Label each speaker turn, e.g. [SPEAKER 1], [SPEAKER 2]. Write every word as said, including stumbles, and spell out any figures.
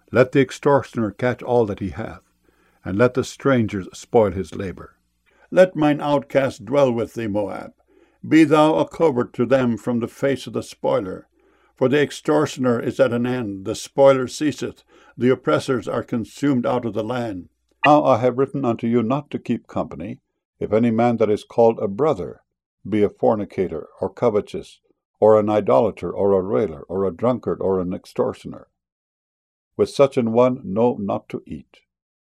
[SPEAKER 1] Let the extortioner catch all that he hath, and let the strangers spoil his labour.
[SPEAKER 2] Let mine outcast dwell with thee, Moab. Be thou a covert to them from the face of the spoiler. For the extortioner is at an end, the spoiler ceaseth, the oppressors are consumed out of the land.
[SPEAKER 1] Now I have written unto you not to keep company, if any man that is called a brother be a fornicator, or covetous, or an idolater, or a railer, or a drunkard, or an extortioner. With such an one know not to eat.